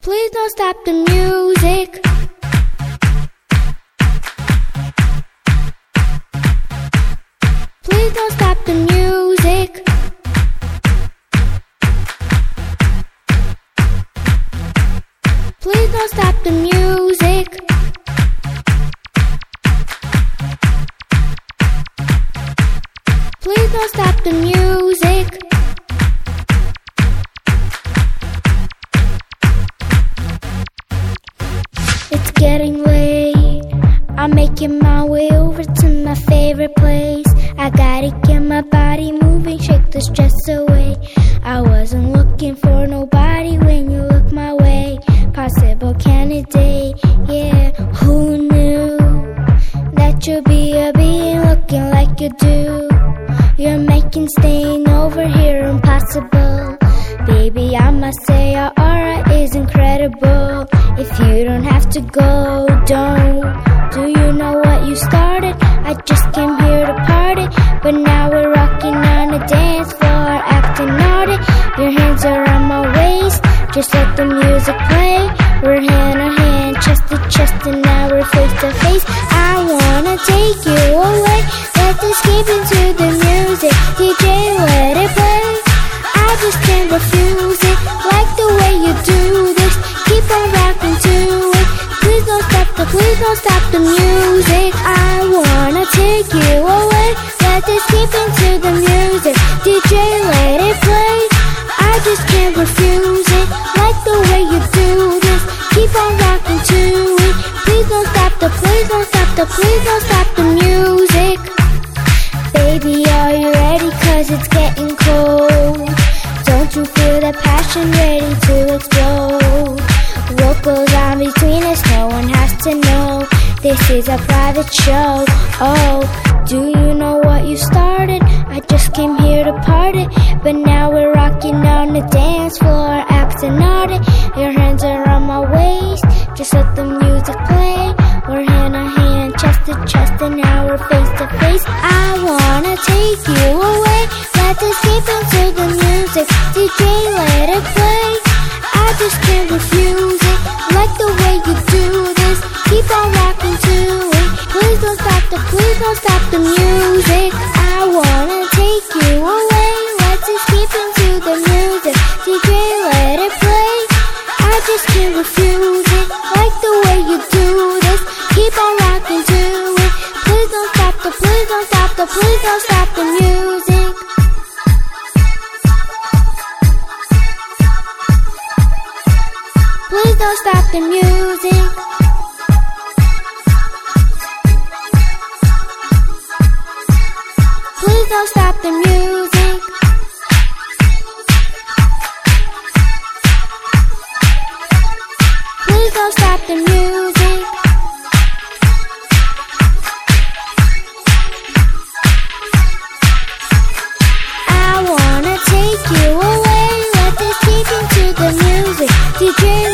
Please don't stop the music. Please don't stop the music. Please don't stop the music. Please don't stop the music. It's getting late. I'm making my way over to my favorite place. I gotta get my body moving, shake the stress away. I wasn't looking for nobody when you look my way. Possible candidate, yeah. Who knew that you'd be a being looking like you do? You're making staying over here impossible. Baby, I must say your aura is incredible. If you don't have to go, don't. Do you know what you started? I just came here to party, but now we're rocking on the dance floor, acting naughty. Your hands are on my waist, just let the music play. We're hand in hand, chest to chest, and now we're face to face. I wanna take you away, let's escape into the music. DJ, let it play. I just can't refuse it, like the way you do this. Keep on rocking to it. Please don't stop the music. I wanna take you away, let's escape into the music. DJ, let it play. I just can't refuse it, like the way you do this. Keep on rocking to it. Please don't stop the music. Baby, are you ready? 'Cause it's getting cold. Don't you feel the passion ready to explode? What goes on between us, no one has to know. This is a private show. Oh, do you know what you started? I just came here to party, but now we're rocking on the dance floor, acting naughty. Your hands are on my waist, just let the music play. We're hand in hand, chest to chest, and now we're face to face. I wanna take you away, let's escape into the music. DJ, let it play. I just can't refuse it, like the way you do this. Keep on rocking to it. Please don't stop the music. I wanna take you away, let's escape into the music. DJ, let it play. I just can't refuse it, like the way you do this. Keep on rocking to it. Please don't stop the music. Please don't stop the music. Please don't stop the music. Please don't stop the music. I wanna take you away, let's escape into the music. DJ,